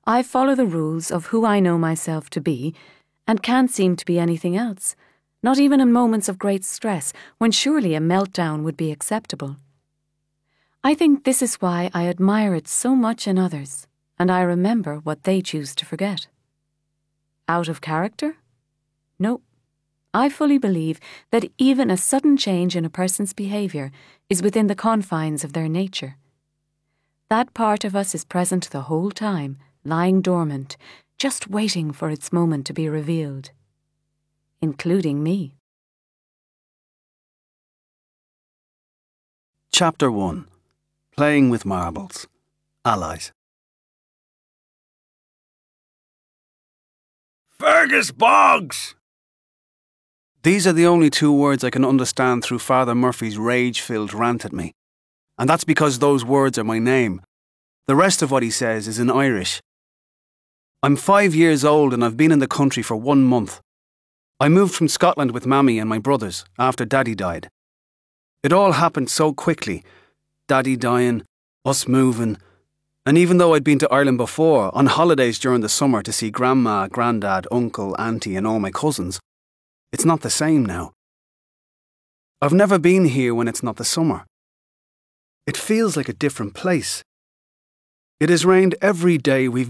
I follow the rules of who I know myself to be, and can't seem to be anything else, not even in moments of great stress, when surely a meltdown would be acceptable. I think this is why I admire it so much in others, and I remember what they choose to forget. Out of character? No. I fully believe that even a sudden change in a person's behaviour is within the confines of their nature. That part of us is present the whole time, lying dormant, just waiting for its moment to be revealed. Including me. Chapter 1. Playing with Marbles. Allies. Fergus Boggs! These are the only two words I can understand through Father Murphy's rage-filled rant at me. And that's because those words are my name. The rest of what he says is in Irish. I'm 5 years old and I've been in the country for 1 month. I moved from Scotland with Mammy and my brothers after Daddy died. It all happened so quickly. Daddy dying, us moving, and even though I'd been to Ireland before, on holidays during the summer to see Grandma, Grandad, Uncle, Auntie and all my cousins, it's not the same now. I've never been here when it's not the summer. It feels like a different place. It has rained every day we've